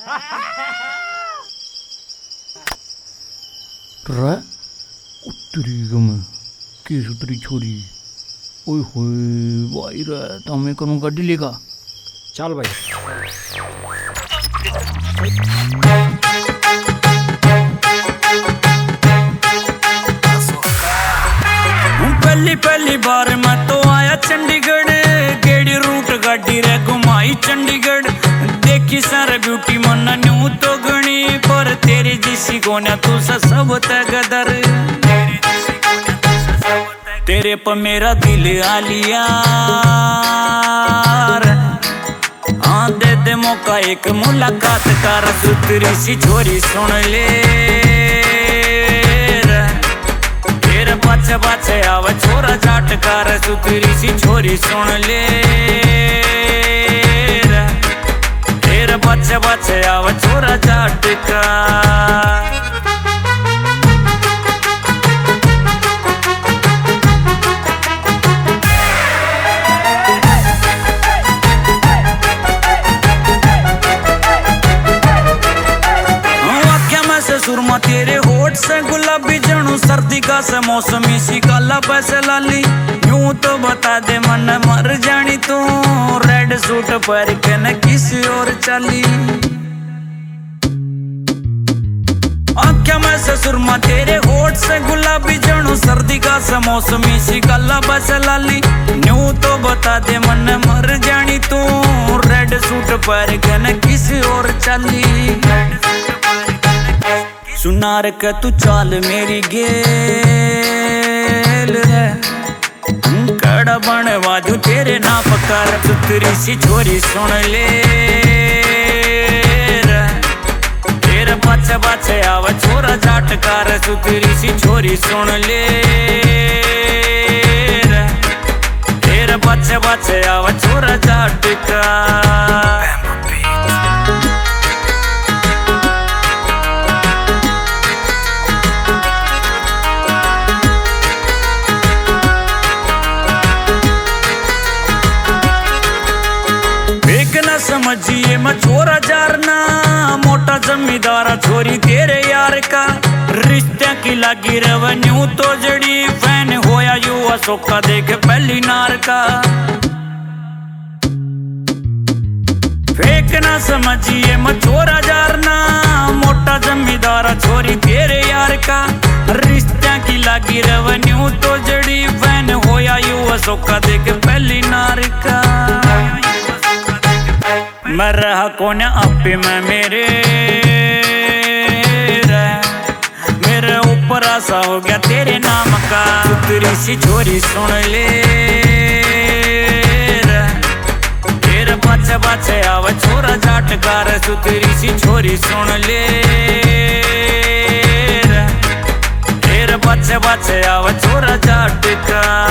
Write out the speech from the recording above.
उत्तरी गम केस उतरी छोरी ओए होए भाई रे तमें करूँ गाड़ी लेगा चल भाई। पहली पहली बार मैं तो आया चंडीगढ़, गेड़ी रूट गाड़ी रे घुमाई चंडीगढ़। देखी सारे ब्यूटी मना न्यू तो गणी, पर तेरी जिसी गोन्या तू सब गदर। तेरे पर मेरा दिल आलिया, हाँ दे दे मौका एक मुलाकात कर। सुतरी सी छोरी सुन ले, तेरे पाछे पाछे आवे छोरा जाटकार। सुतरी सी छोरी सुन ले, तेरे पाछे पाछे आवे छोरा जाटकार। सुरमा तेरे होठ से गुलाबी जनू सर्दी का से मौसमी सी काला पैसे लाली। यूं तो बता दे मन मर जानी तू, रेड सूट पर के न किसी और चली। आँखें में से सुरमा तेरे होठ से गुलाबी जनू सर्दी का से मौसमी सी काला पैसे लाली। यूं तो बता दे मन मर जानी तू, रेड सूट पर के न किसी और चली। सुनार के तू चाल मेरी गेल रे, कड़ा बने वाजू तेरे ना पकार। सुतरी सी छोरी सुन ले, तेरे पाछे पाछे आवे छोरा जाटकार। सुतरी सी छोरी सुन ले, तेरे पाछे पाछे आवे छोरा जाटकार। समझिए मैं छोरा जारना, मोटा जमींदारा छोरी तेरे यार का। रिश्ते की लगी रेवन्यू तो जड़ी, फैन होया युवा सोखा देख पहली नार का। फेक ना समझिए मैं छोरा जारना, मोटा जमींदारा छोरी तेरे यार का। रिश्ते की लगी रेवन्यू तो जड़ी, फैन होया युवा सोखा देख पहली नार का। मैं रहा कोने आपे मैं मेरे ऊपर आशा हो गया तेरे नाम का। सुतरी सी छोरी सुन ले, तेरे पाछे पाछे आवे छोरा जाटकार। सुतरी सी छोरी सुन ले, तेरे पाछे पाछे आवे छोरा जाटकार।